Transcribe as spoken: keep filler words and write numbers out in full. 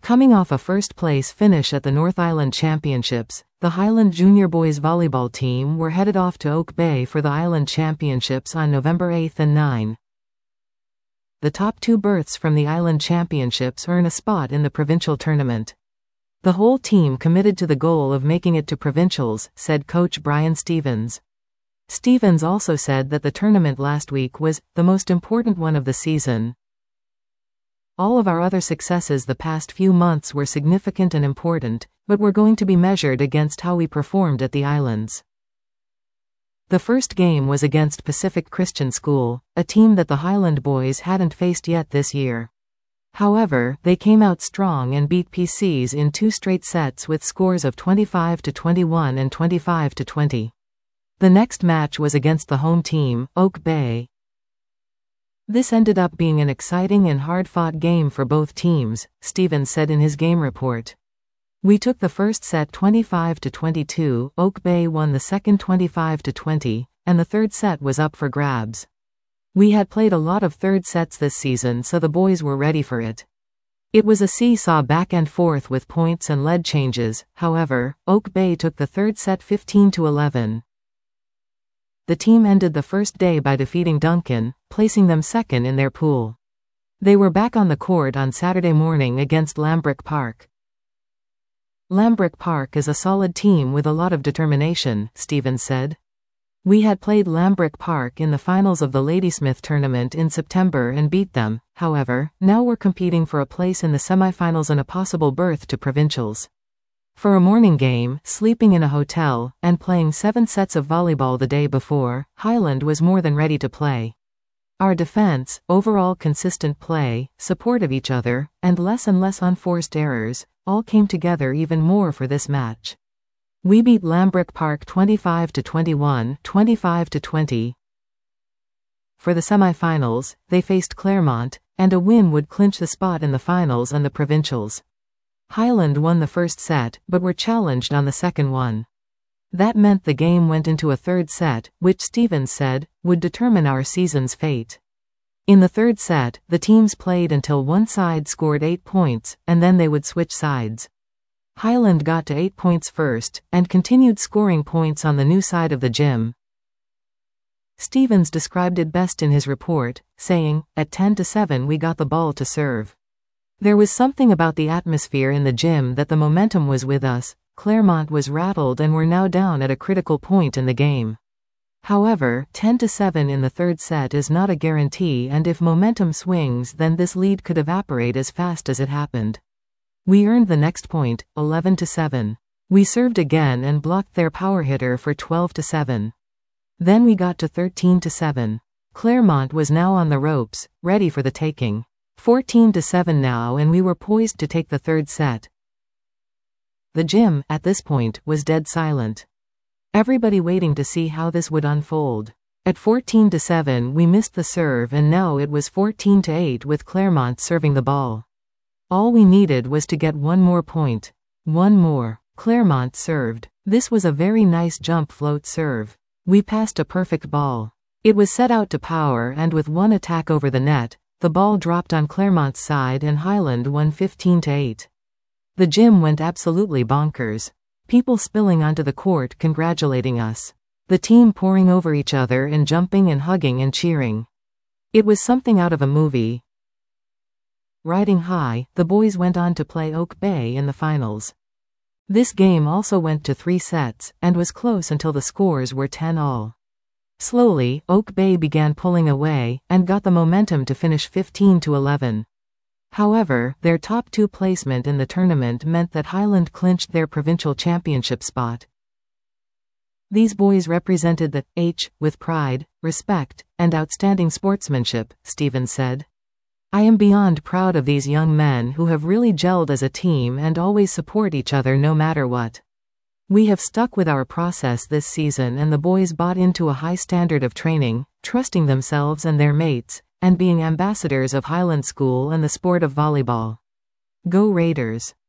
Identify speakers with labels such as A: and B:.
A: Coming off a first-place finish at the North Island Championships, the Highland Junior Boys Volleyball team were headed off to Oak Bay for the Island Championships on November eighth and ninth. The top two berths from the Island Championships earn a spot in the provincial tournament. The whole team committed to the goal of making it to provincials, said coach Brian Stevens. Stevens also said that the tournament last week was the most important one of the season. All of our other successes the past few months were significant and important, but we're going to be measured against how we performed at the Islands. The first game was against Pacific Christian School, a team that the Highland boys hadn't faced yet this year. However, they came out strong and beat P Cs in two straight sets with scores of twenty-five to twenty-one and twenty-five to twenty. The next match was against the home team, Oak Bay. This ended up being an exciting and hard-fought game for both teams, Stevens said in his game report. We took the first set twenty-five to twenty-two, Oak Bay won the second twenty-five to twenty, and the third set was up for grabs. We had played a lot of third sets this season, so the boys were ready for it. It was a seesaw back and forth with points and lead changes. However, Oak Bay took the third set fifteen to eleven. The team ended the first day by defeating Duncan, placing them second in their pool. They were back on the court on Saturday morning against Lambrick Park. Lambrick Park is a solid team with a lot of determination, Stevens said. We had played Lambrick Park in the finals of the Ladysmith tournament in September and beat them. However, now we're competing for a place in the semifinals and a possible berth to provincials. For a morning game, sleeping in a hotel, and playing seven sets of volleyball the day before, Highland was more than ready to play. Our defense, overall consistent play, support of each other, and less and less unforced errors, all came together even more for this match. We beat Lambrick Park twenty-five to twenty-one, twenty-five to twenty. For the semifinals, they faced Claremont, and a win would clinch the spot in the finals and the provincials. Highland won the first set, but were challenged on the second one. That meant the game went into a third set, which Stevens said would determine our season's fate. In the third set, the teams played until one side scored eight points, and then they would switch sides. Highland got to eight points first, and continued scoring points on the new side of the gym. Stevens described it best in his report, saying, "At ten to seven we got the ball to serve. There was something about the atmosphere in the gym that the momentum was with us. Claremont was rattled and were now down at a critical point in the game. However, ten to seven in the third set is not a guarantee, and if momentum swings then this lead could evaporate as fast as it happened. We earned the next point, eleven to seven. We served again and blocked their power hitter for twelve to seven. Then we got to thirteen to seven. Claremont was now on the ropes, ready for the taking. fourteen to seven now, and we were poised to take the third set. The gym, at this point, was dead silent. Everybody waiting to see how this would unfold. At fourteen to seven we missed the serve, and now it was fourteen to eight with Claremont serving the ball. All we needed was to get one more point. One more. Claremont served. This was a very nice jump float serve. We passed a perfect ball. It was set out to power, and with one attack over the net, the ball dropped on Claremont's side and Highland won fifteen to eight. The gym went absolutely bonkers. People spilling onto the court congratulating us. The team pouring over each other and jumping and hugging and cheering. It was something out of a movie. Riding high, the boys went on to play Oak Bay in the finals. This game also went to three sets, and was close until the scores were ten all. Slowly, Oak Bay began pulling away, and got the momentum to finish fifteen to eleven. However, their top two placement in the tournament meant that Highland clinched their provincial championship spot. These boys represented the H with pride, respect, and outstanding sportsmanship, Stevens said. I am beyond proud of these young men who have really gelled as a team and always support each other no matter what. We have stuck with our process this season, and the boys bought into a high standard of training, trusting themselves and their mates, and being ambassadors of Highland School and the sport of volleyball. Go Raiders!